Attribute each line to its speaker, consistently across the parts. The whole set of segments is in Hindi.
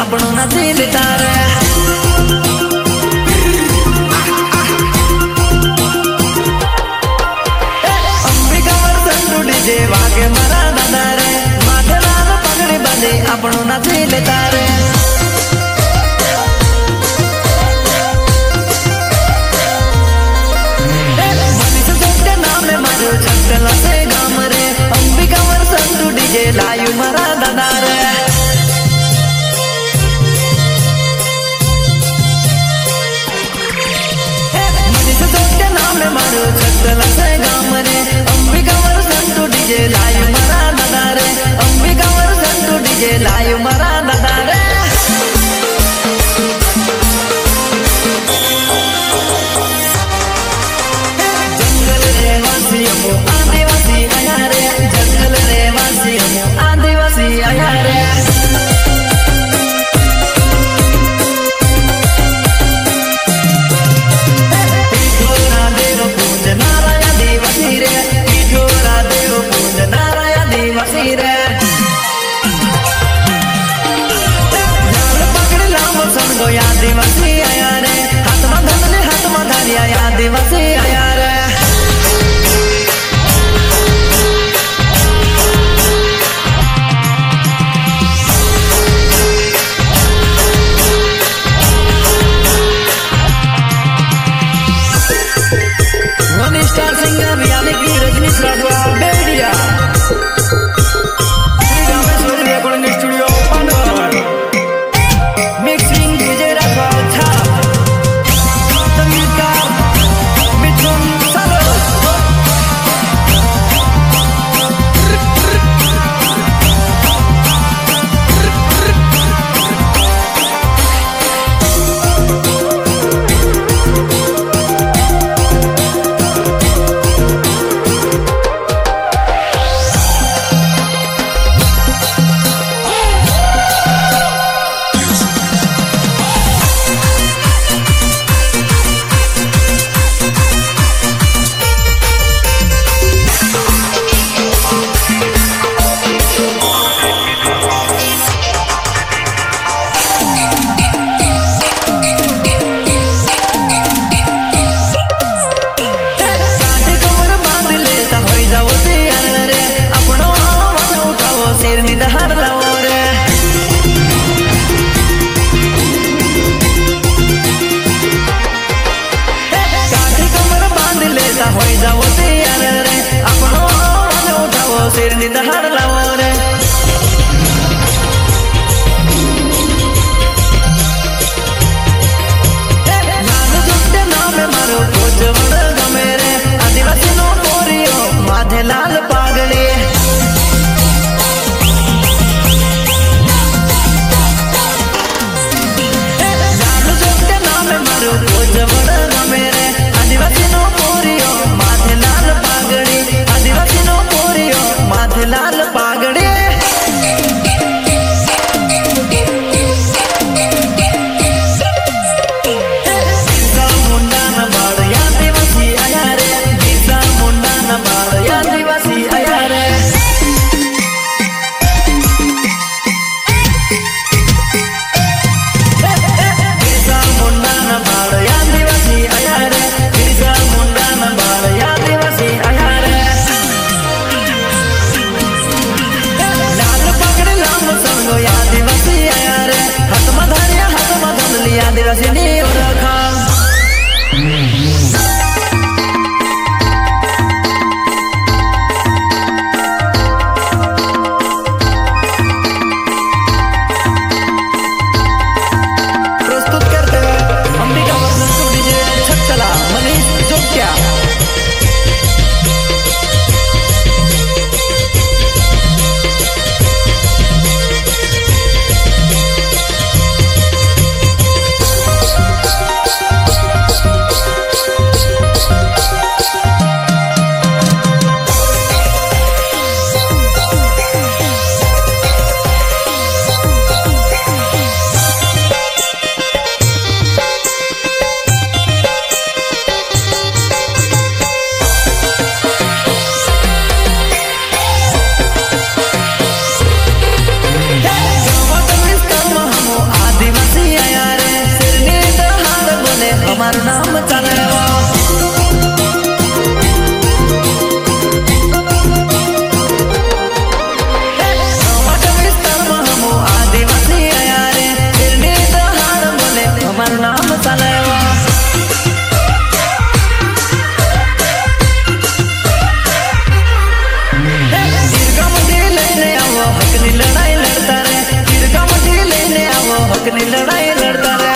Speaker 1: આપણો નથી લેતા રે અંબિકા સંતુ ડીજે વાગે મારા દાદા રે માથે લાલ પગડી બાંધે આપણો નથી લેતા રે लायू मरा दादा रे मनीष सोटे नाम मारो छतला से गाम रे अंबिका वर संतु डीजे लायू मरा दादा रे अंबिका वर संतु डीजे लायू मरा दादा रे जंगल रे वासी अमो आदिवासी आया रे जंगल रे वासी अमो आदिवासी आया रे पीठोरा देव पूज नारायण आदिवासी रे पीठोरा देव पूज नारायण आदिवासी रे झाड़ पकड़ लांबो संगो आदिवासी आया रे हाथ में धमले हाथ में धारिया आदिवासी आया रे स्टार सिंगर यानी कि रजनीश राठवा बेडिया श्री रामेश्वर रेकॉर्डिंग स्टूडियो पांडवर मिक्सिंग डीजे राठवा छाप संगीतकार मिथुन सालो लाल पागड़े लाल जोटे नाम मारो कोजवड़ गमेरे आदिवासी नो पोरियो माथे लाल पागड़ी आदिवासी नो पोरियो माथे लाल હકની લડાઈ લડતા રે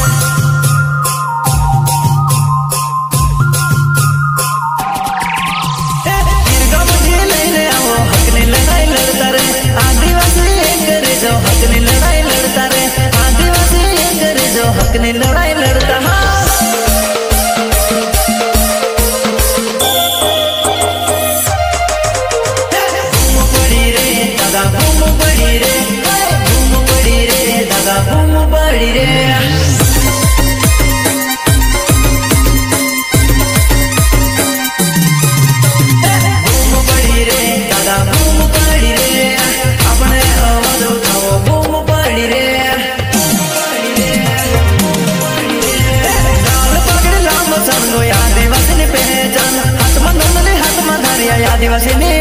Speaker 1: ગીરગામથી લઈને આવો હકની લડાઈ લડતા રે આદિવાસી અંગ્રેજો હકની લડાઈ લડતા રે આદિવાસી અંગ્રેજો હકની લડાઈ લડતા આદિવાસી